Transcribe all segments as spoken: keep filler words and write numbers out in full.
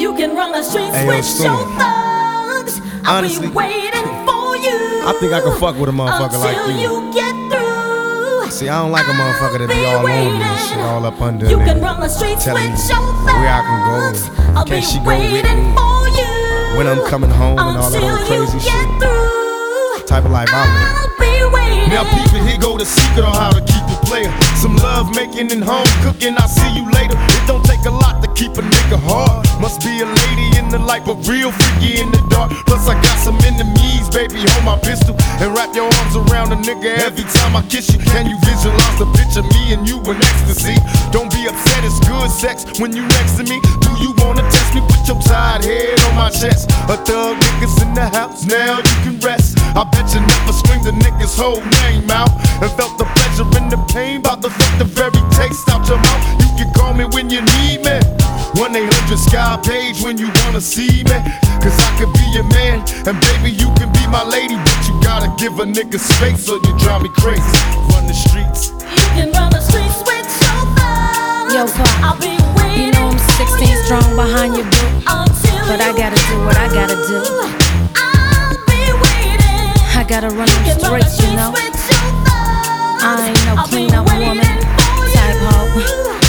You can run the streets Hey, with Storm. your thugs. I'll Honestly, be waiting for you. I think I can fuck with a motherfucker like until you. you get through. See, I don't like a motherfucker that be all over me and shit, all up under You me. can run the streets Telling with me your thugs. where I can go. I'll Can be she go with waiting me? for you. When I'm coming home and all that until old crazy you shit. get through. Type of life I live. I'll be waiting. Now people, here go the secret on how to keep it player. Some love making and home cooking, I'll see you later. It don't take a lot to keep a nigga hard. Must be a lady in the light, but real freaky in the dark. Plus I got some enemies, baby, hold my pistol and wrap your arms around a nigga every time I kiss you. Can you visualize the picture, me and you in ecstasy? Don't be upset, it's good sex when you next to me. Do you wanna test me? Put your tired head on my chest. A thug niggas in the house, now you can rest. I bet you never screamed the nigga's whole name out and felt the pleasure and the pain, bout to fuck the very taste out your mouth. You can call me when you need me, one eight hundred Sky Page when you wanna see me. Cause I could be your man, and baby you can be my lady, but you gotta give a nigga space or you drive me crazy. Run the streets. You can run the streets with your thugs. Yo, Pop, I'll be waiting. you know I'm sixteen strong behind your boot, until but I you gotta do what I gotta do. I'll be waiting. I gotta run them You can run the streets, you know. streets with your thugs. I ain't no I'll be clean up waiting woman for type you hoe.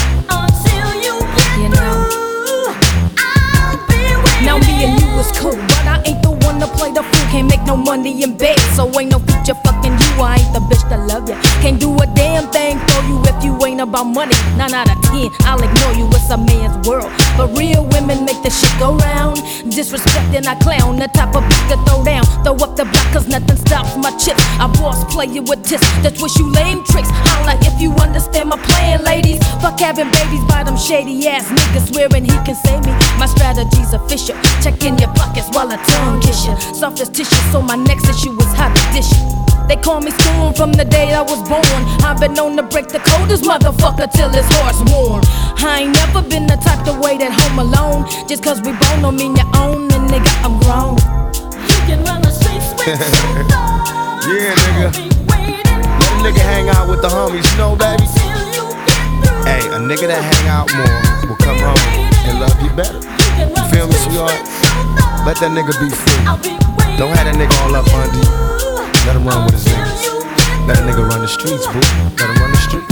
until you get You know. through. I'll be waiting. Now me and you was cool, but I ain't the one to play the fool. Can't make no money in bed, so ain't no future fucking you. I ain't the bitch that love ya. Can't do a damn thing for you if you ain't about money. Nine out of ten, I'll ignore you. It's a man's world, but real women make the shit go round. Disrespecting I clown, the type of bitch to throw down. Throw up the block 'cause nothing stops my chips. I boss player with tips, that's wish you lame tricks. Holla if you understand my plan, ladies. Fuck having babies by them shady ass niggas swearing he can save me. My strategy's official. Check in your pockets while I tongue kiss you. Soft as tissue, so my next issue is how to dish it. They call me Storm from the day I was born. I've been known to break the coldest motherfucker till his heart's warm. I ain't never been the type to wait at home alone. Just 'cause we both don't mean you own, and nigga, I'm grown. You can run the streets with your thugs. Yeah, nigga. I'll be waiting Let a nigga hang out with the homies, you know, baby. until you get through. Hey, a nigga that hang out more will come home and love you better. You feel me, sweetheart? Let that nigga be free. I'll be waiting. Don't have that nigga all up under you. Let him run with his niggas. Let a nigga run the streets, boo. Let him run the streets.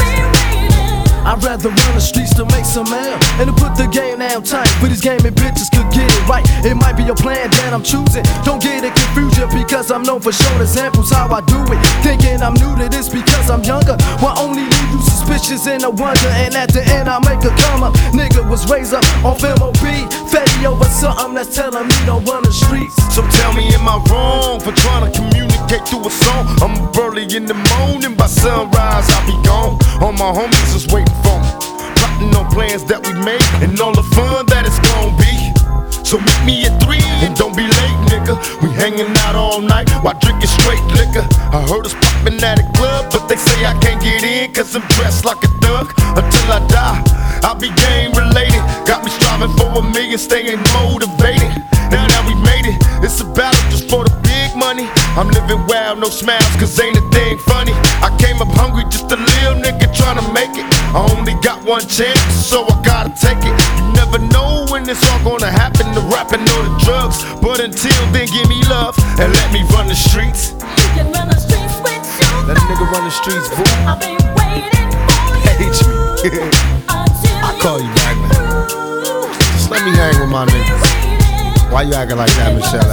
I'd rather run the streets to make some mail and to put the game down tight. For these gaming bitches could get it right. It might be a plan that I'm choosing. Don't get it confused because I'm known for showing examples how I do it. Thinking I'm new to this because I'm younger. Will only leave you suspicious and a wonder. And at the end I make a come up. Nigga was raised up off M O B. Fetty over something that's telling me don't run the streets. So tell me, am I wrong for trying to communicate through a song? I'm up early in the morning, by sunrise I'll be gone. All my homies is waiting for me, plotting on plans that we made and all the fun that it's gonna be. So meet me at three and don't be late, nigga. We hanging out all night while drinking straight liquor. I heard us popping at a club, but they say I can't get in 'cause I'm dressed like a thug. Until I die, I'll be game related. Got me striving for a million, staying motivated. Now that we made it, it's a battle just for the big money. I'm living wild, no smiles, 'cause ain't a thing funny. I came up hungry, just a little nigga trying to make it. I only got one chance, so I gotta take it. You never know when it's all gonna happen, the rapping or the drugs. But until then, give me love and let me run the streets. You can run the streets with your Let a nigga run the streets, boo. I'll be waiting for you Hate me. until I call you back, man. through. Just let me hang with my niggas. Why you acting like that, Michelle?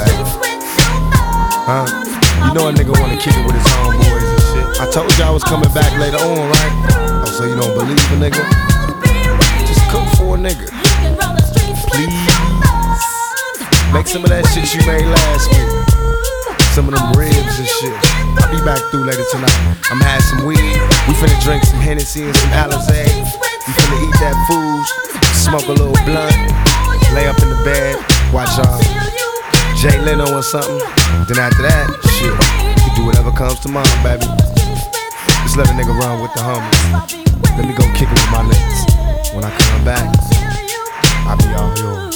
Huh? You know a nigga wanna kick it with his homeboys and shit. I told you I was coming back later on, right? Oh, so you don't believe a nigga? Just cook for a nigga. Please. Make some of that shit you made last week. Some of them ribs and shit. I'll be back through later tonight. I'm having some weed. We finna drink some Hennessy and some Alizé. We finna eat that food, smoke a little blunt, lay up in the bed, watch um, Jay Leno or something. Then after that, shit, you do whatever comes to mind, baby. Just let a nigga run with the homies. Let me go kick it with my niggas. When I come back, I'll be all yours.